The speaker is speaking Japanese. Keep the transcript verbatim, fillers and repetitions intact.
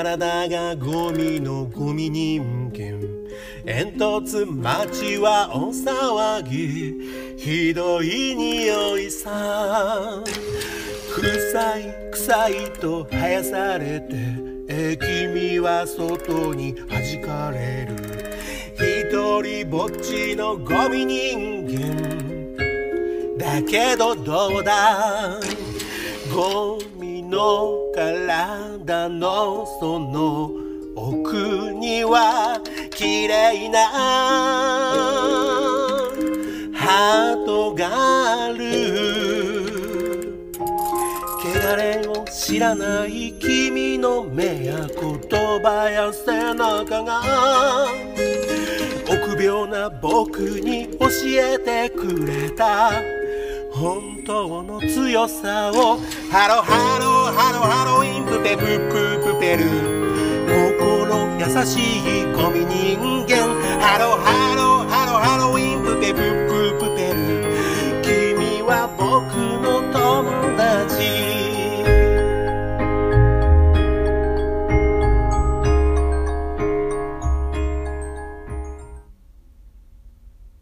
体がゴミのゴミ人間。煙突町は大騒ぎ、ひどい匂いさ。臭い臭いと生やされて、え君は外に弾かれる。一人ぼっちのゴミ人間だけどどうだ、ゴミの体のその奥には綺麗なハートがある。汚れを知らない君の目や言葉や背中が臆病な僕に教えてくれた本当の強さを。ハロハロハロハロウィンプペプププペル、心優しいゴミ人間。ハロハ